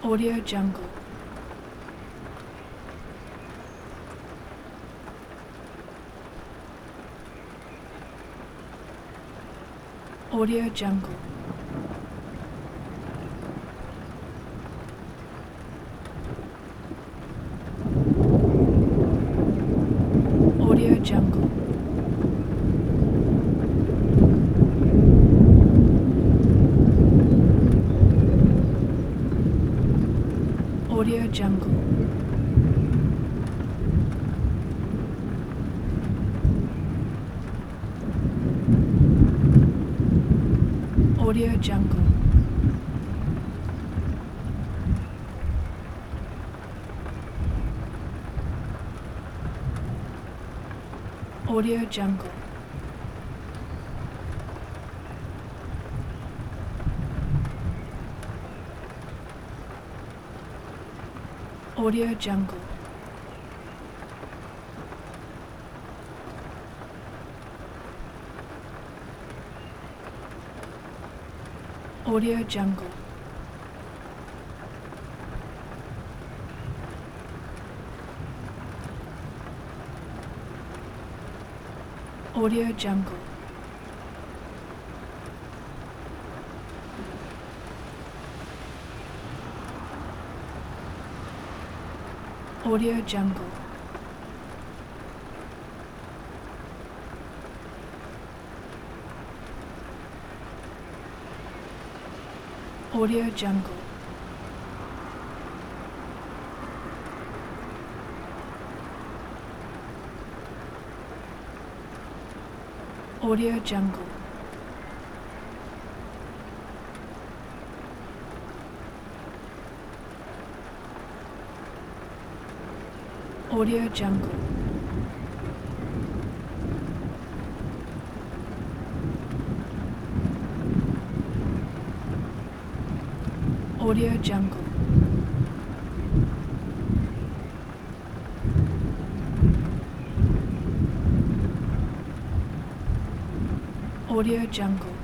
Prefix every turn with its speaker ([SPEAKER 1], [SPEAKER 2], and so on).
[SPEAKER 1] Audio Jungle. Audio Jungle. Audio Jungle. Audio Jungle. Audio Jungle. Audio Jungle. Audio Jungle. Audio Jungle. Audio Jungle. Audio Jungle. Audio Jungle. Audio Jungle. Audio Jungle. Audio Jungle. Audio Jungle.